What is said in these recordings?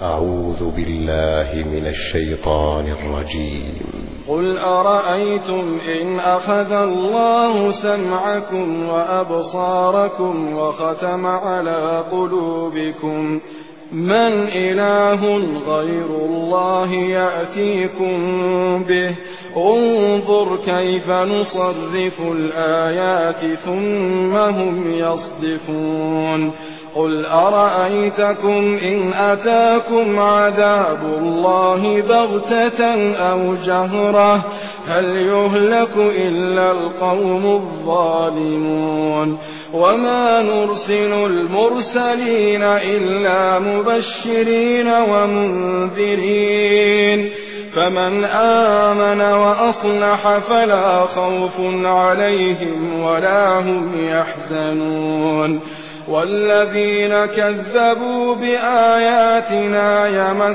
أعوذ بالله من الشيطان الرجيم. قل أرأيتم إن أخذ الله سمعكم وأبصاركم وختم على قلوبكم من إله غير الله يأتيكم به؟ انظر كيف نصرف الآيات ثم هم يصدفون. قل أرأيتكم إن أتاكم عذاب الله بغتة أو جهرة هل يهلك إلا القوم الظالمون؟ وما نرسل المرسلين إلا مبشرين ومنذرين فمن آمن وأصلح فلا خوف عليهم ولا هم يحزنون. والذين كذبوا بآياتنا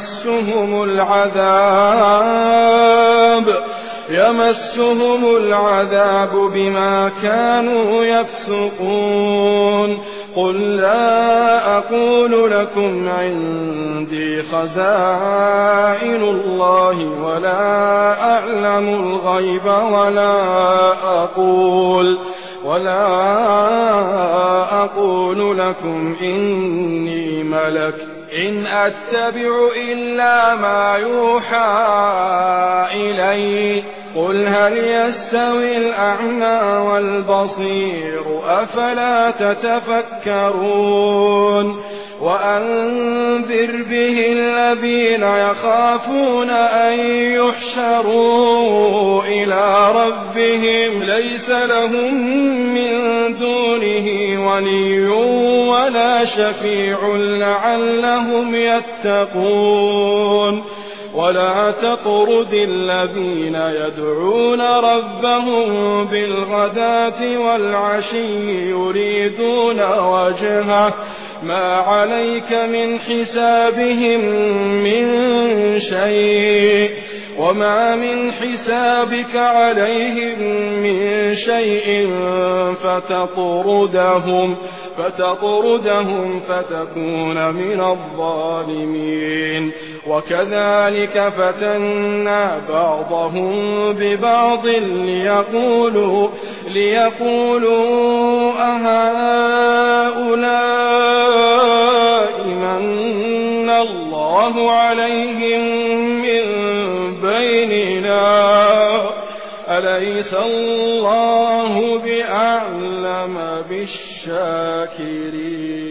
يمسهم العذاب بما كانوا يفسقون. قل لا أقول لكم عندي خزائن الله ولا أعلم الغيب ولا أقول لكم إني ملك إن أتبع إلا ما يوحى إلي. قل هل يستوي الأعمى والبصير أفلا تتفكرون. وأنذر به الذين يخافون أن يحشروا إلى ربهم ليس لهم من دونه ولي ولا شفيع لعلهم يتقون. ولا تطرد الذين يدعون ربهم بالغداة والعشي يريدون وجهه ما عليك من حسابهم من شيء وما من حسابك عليهم من شيء فتطردهم فتكون من الظالمين. وكذلك فتنا بعضهم ببعض ليقولوا أهؤلاء من الله عليهم من بيننا أليس الله بأعلم بالشاكرين.